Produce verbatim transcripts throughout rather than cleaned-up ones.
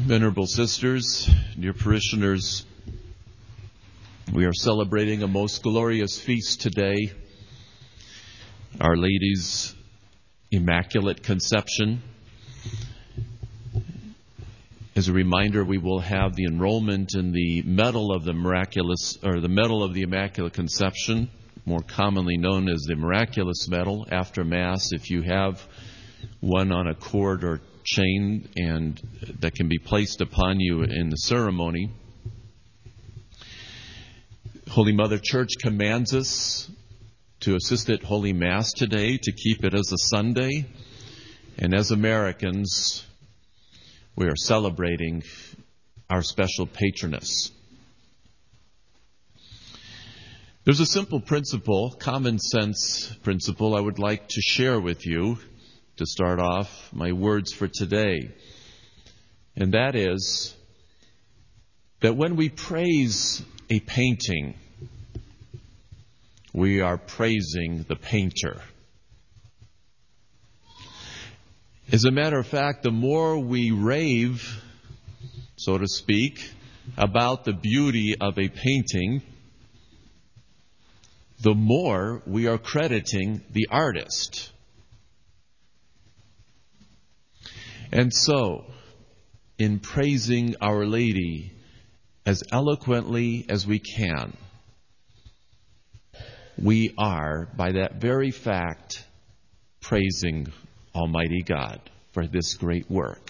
Venerable sisters, dear parishioners, we are celebrating a most glorious feast today, Our Lady's Immaculate Conception. As a reminder, we will have the enrollment in the Medal of the Miraculous, or the Medal of the Immaculate Conception, more commonly known as the Miraculous Medal, after Mass. If you have one on a cord or chain and that can be placed upon you in the ceremony. Holy Mother Church commands us to assist at Holy Mass today, to keep it as a Sunday. And as Americans, we are celebrating our special patroness. There's a simple principle, common sense principle, I would like to share with you to start off my words for today. And that is that when we praise a painting, we are praising the painter. As a matter of fact, the more we rave, so to speak, about the beauty of a painting, the more we are crediting the artist. And so, in praising Our Lady as eloquently as we can, we are, by that very fact, praising Almighty God for this great work.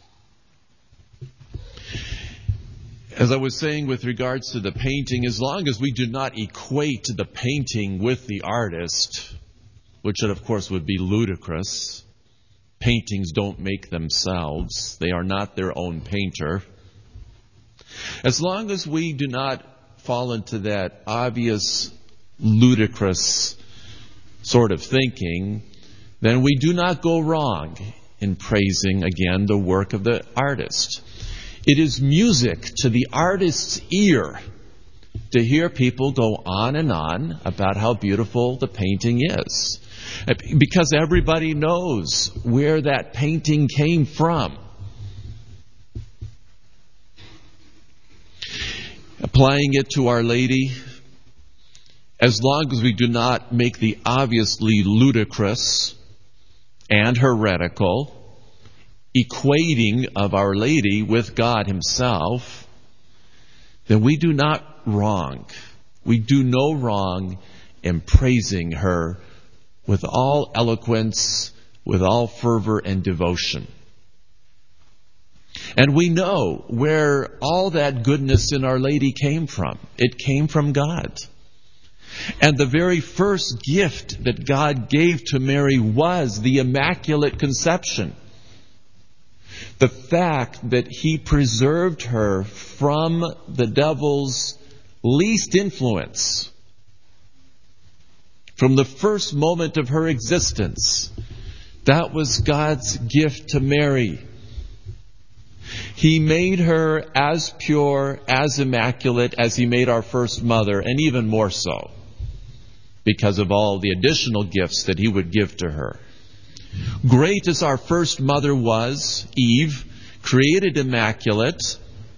As I was saying with regards to the painting, as long as we do not equate the painting with the artist, which of course would be ludicrous. Paintings don't make themselves. They are not their own painter. As long as we do not fall into that obvious, ludicrous sort of thinking, then we do not go wrong in praising, again, the work of the artist. It is music to the artist's ear to hear people go on and on about how beautiful the painting is. Because everybody knows where that painting came from. Applying it to Our Lady, as long as we do not make the obviously ludicrous and heretical equating of Our Lady with God Himself, then we do not wrong. We do no wrong in praising her with all eloquence, with all fervor and devotion. And we know where all that goodness in Our Lady came from. It came from God. And the very first gift that God gave to Mary was the Immaculate Conception. The fact that He preserved her from the devil's least influence. From the first moment of her existence, that was God's gift to Mary. He made her as pure, as immaculate as He made our first mother, and even more so, because of all the additional gifts that He would give to her. Great as our first mother was, Eve, created immaculate,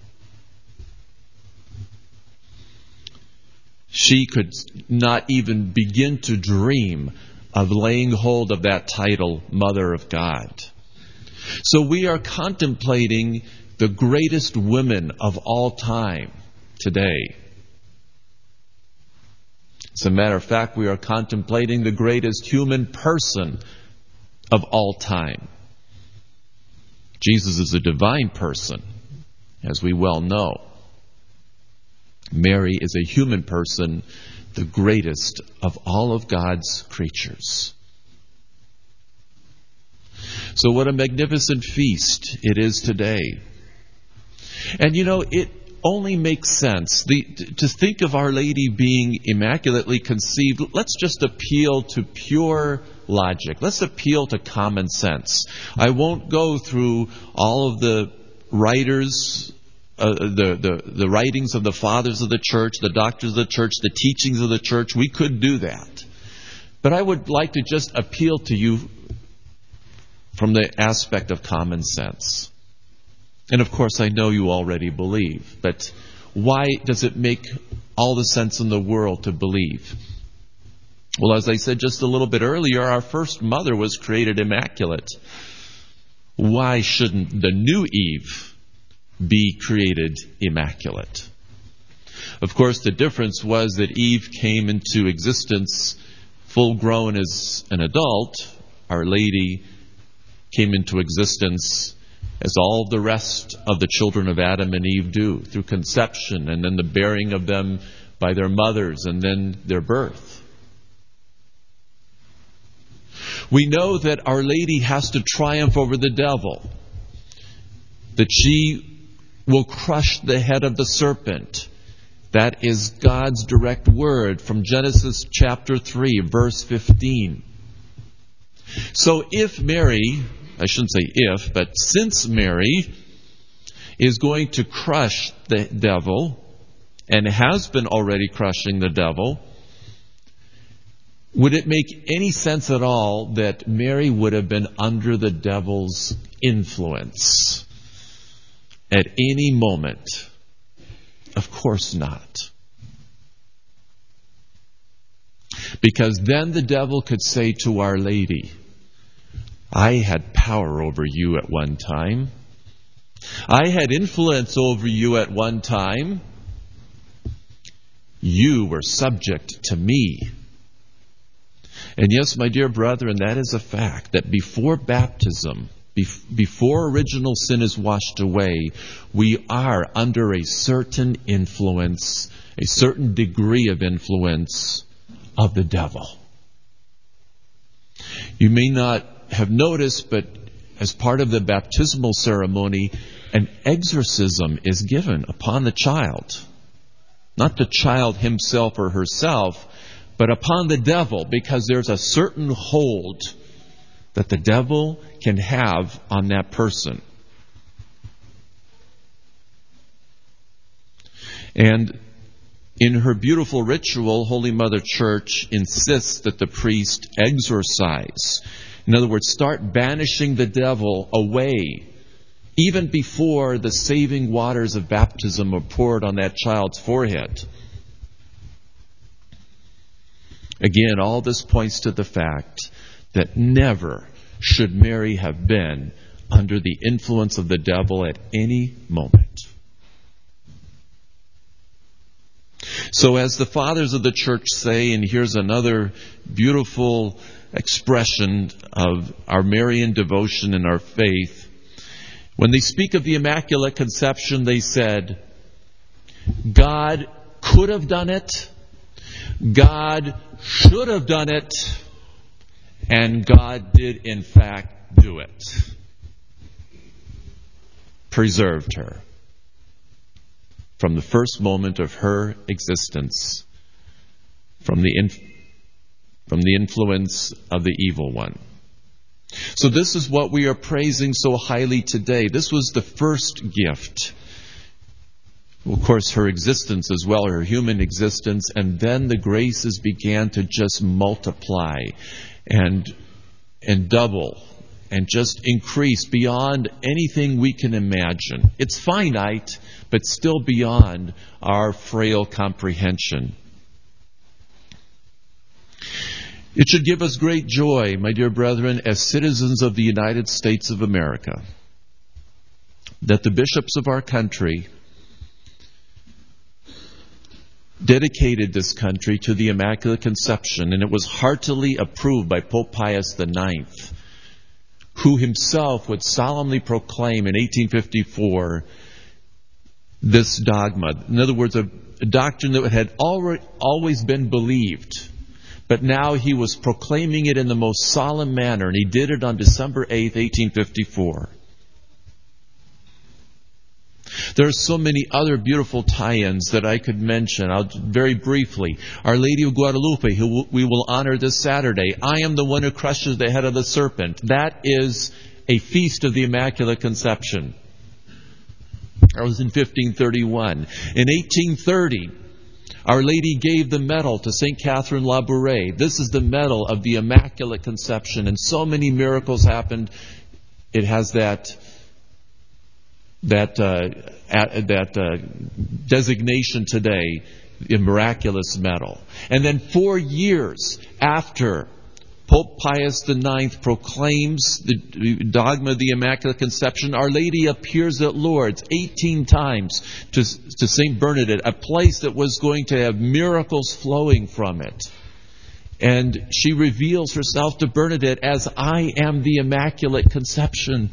she could not even begin to dream of laying hold of that title, Mother of God. So we are contemplating the greatest women of all time today. As a matter of fact, we are contemplating the greatest human person of all time. Jesus is a divine person, as we well know. Mary is a human person, the greatest of all of God's creatures. So what a magnificent feast it is today. And you know, it only makes sense the, to think of Our Lady being immaculately conceived. Let's just appeal to pure logic. Let's appeal to common sense. I won't go through all of the writers Uh, the, the, the writings of the fathers of the church, the doctors of the church, the teachings of the church. We could do that. But I would like to just appeal to you from the aspect of common sense. And of course, I know you already believe, but why does it make all the sense in the world to believe? Well, as I said just a little bit earlier, our first mother was created immaculate. Why shouldn't the new Eve be created immaculate? Of course, the difference was that Eve came into existence full grown as an adult. Our Lady came into existence as all the rest of the children of Adam and Eve do, through conception and then the bearing of them by their mothers and then their birth. We know that Our Lady has to triumph over the devil, that she will crush the head of the serpent. That is God's direct word from Genesis chapter three, verse fifteen. So if Mary, I shouldn't say if, but since Mary is going to crush the devil and has been already crushing the devil, would it make any sense at all that Mary would have been under the devil's influence at any moment? Of course not. Because then the devil could say to Our Lady, I had power over you at one time. I had influence over you at one time. You were subject to me. And yes, my dear brethren, that is a fact, that before baptism, before original sin is washed away, we are under a certain influence, a certain degree of influence of the devil. You may not have noticed, but as part of the baptismal ceremony, an exorcism is given upon the child. Not the child himself or herself, but upon the devil, because there's a certain hold that the devil can have on that person. And in her beautiful ritual, Holy Mother Church insists that the priest exorcise. In other words, start banishing the devil away, even before the saving waters of baptism are poured on that child's forehead. Again, all this points to the fact that never should Mary have been under the influence of the devil at any moment. So as the fathers of the church say, and here's another beautiful expression of our Marian devotion and our faith, when they speak of the Immaculate Conception, they said, God could have done it, God should have done it, and God did in fact do it. Preserved her from the first moment of her existence, from the inf- from the influence of the evil one. So this is what we are praising so highly today. This was the first gift. Of course, her existence as well, her human existence, and then the graces began to just multiply and and double and just increase beyond anything we can imagine. It's finite, but still beyond our frail comprehension. It should give us great joy, my dear brethren, as citizens of the United States of America, that the bishops of our country dedicated this country to the Immaculate Conception, and it was heartily approved by Pope Pius the Ninth, who himself would solemnly proclaim in eighteen fifty-four this dogma. In other words, a, a doctrine that had already, always been believed, but now he was proclaiming it in the most solemn manner, and he did it on December eighth, eighteen fifty-four. There are so many other beautiful tie-ins that I could mention. I'll very briefly. Our Lady of Guadalupe, who we will honor this Saturday. I am the one who crushes the head of the serpent. That is a feast of the Immaculate Conception. That was in fifteen thirty-one. In eighteen thirty, Our Lady gave the medal to Saint Catherine Labouré. This is the medal of the Immaculate Conception, and so many miracles happened. It has that that uh, at, that uh, designation today, a miraculous medal. And then four years after Pope Pius the Ninth proclaims the dogma of the Immaculate Conception, Our Lady appears at Lourdes eighteen times to, to Saint Bernadette, a place that was going to have miracles flowing from it. And she reveals herself to Bernadette as, I am the Immaculate Conception.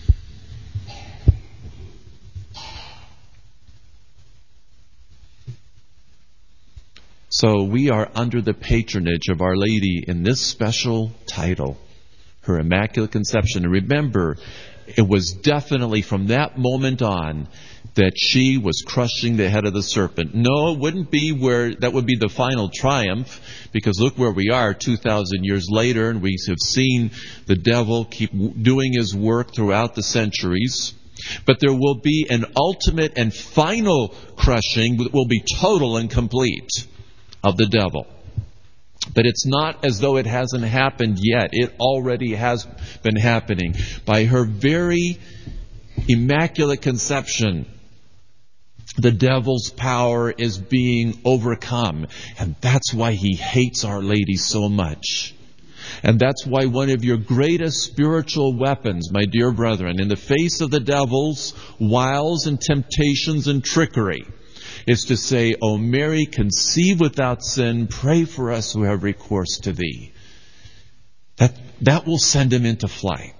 So we are under the patronage of Our Lady in this special title, her Immaculate Conception. And remember, it was definitely from that moment on that she was crushing the head of the serpent. No, it wouldn't be where that would be the final triumph, because look where we are two thousand years later, and we have seen the devil keep doing his work throughout the centuries. But there will be an ultimate and final crushing that will be total and complete of the devil. But it's not as though it hasn't happened yet. It already has been happening. By her very Immaculate Conception, the devil's power is being overcome. And that's why he hates Our Lady so much. And that's why one of your greatest spiritual weapons, my dear brethren, in the face of the devil's wiles and temptations and trickery, is to say, O Mary, conceived without sin, pray for us who have recourse to thee. That, that will send him into flight.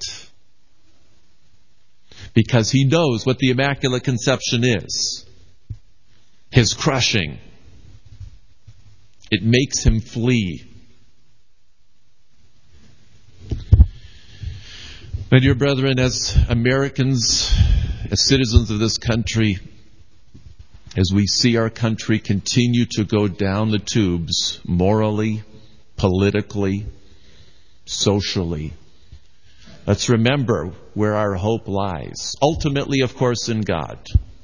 Because he knows what the Immaculate Conception is. His crushing. It makes him flee. My dear brethren, as Americans, as citizens of this country, as we see our country continue to go down the tubes, morally, politically, socially, let's remember where our hope lies. Ultimately, of course, in God.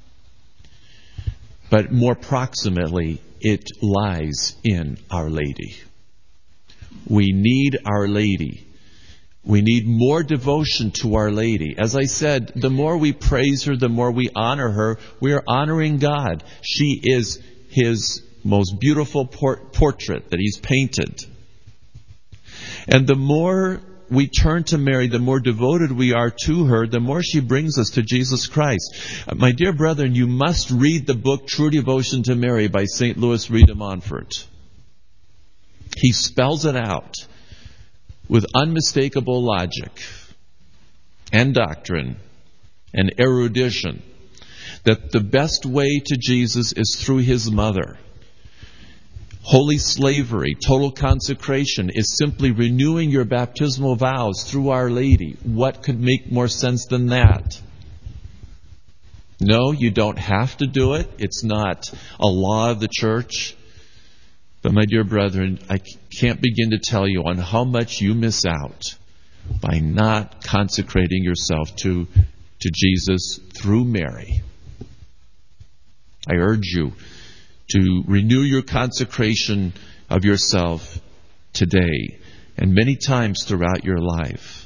But more proximately, it lies in Our Lady. We need Our Lady. We need more devotion to Our Lady. As I said, the more we praise her, the more we honor her, we are honoring God. She is His most beautiful port- portrait that He's painted. And the more we turn to Mary, the more devoted we are to her, the more she brings us to Jesus Christ. My dear brethren, you must read the book True Devotion to Mary by Saint Louis Reed de Montfort. He spells it out with unmistakable logic and doctrine and erudition that the best way to Jesus is through His mother. Holy slavery, total consecration, is simply renewing your baptismal vows through Our Lady. What could make more sense than that? No, you don't have to do it. It's not a law of the church. But my dear brethren, I can't begin to tell you on how much you miss out by not consecrating yourself to, to Jesus through Mary. I urge you to renew your consecration of yourself today and many times throughout your life.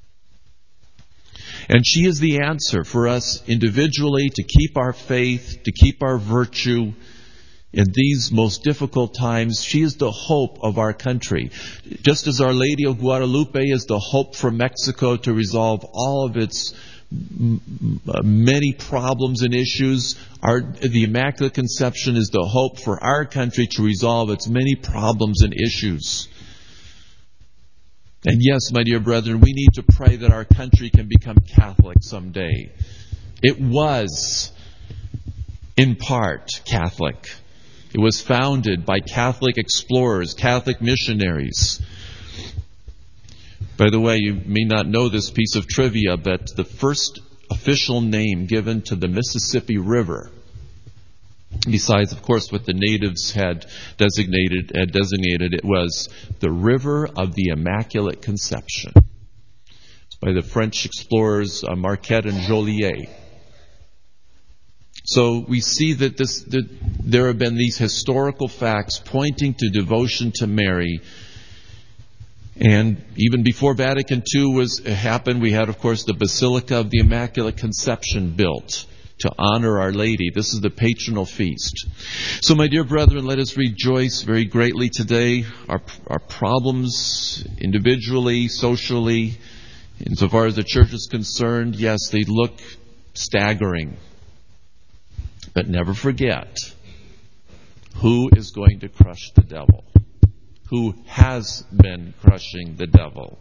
And she is the answer for us individually to keep our faith, to keep our virtue in these most difficult times. She is the hope of our country. Just as Our Lady of Guadalupe is the hope for Mexico to resolve all of its many problems and issues, our, the Immaculate Conception is the hope for our country to resolve its many problems and issues. And yes, my dear brethren, we need to pray that our country can become Catholic someday. It was, in part, Catholic. It was founded by Catholic explorers, Catholic missionaries. By the way, you may not know this piece of trivia, but the first official name given to the Mississippi River, besides, of course, what the natives had designated, had designated, it was the River of the Immaculate Conception. It's by the French explorers uh, Marquette and Joliet. So we see that, this, that there have been these historical facts pointing to devotion to Mary. And even before Vatican Two was happened, we had, of course, the Basilica of the Immaculate Conception built. to honor Our Lady. This is the patronal feast. So, my dear brethren, let us rejoice very greatly today. Our, our problems, individually, socially, insofar as the church is concerned, yes, they look staggering. But never forget, who is going to crush the devil? Who has been crushing the devil?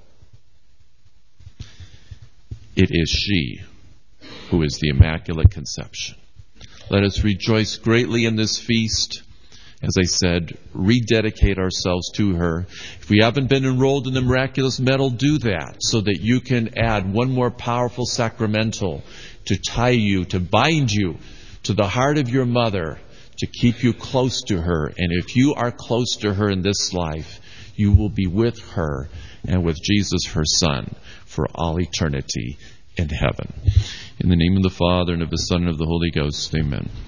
It is she who is the Immaculate Conception. Let us rejoice greatly in this feast. As I said, rededicate ourselves to her. If we haven't been enrolled in the miraculous medal, do that so that you can add one more powerful sacramental to tie you, to bind you to the heart of your mother, to keep you close to her. And if you are close to her in this life, you will be with her and with Jesus, her Son, for all eternity in heaven. In the name of the Father, and of the Son, and of the Holy Ghost, amen.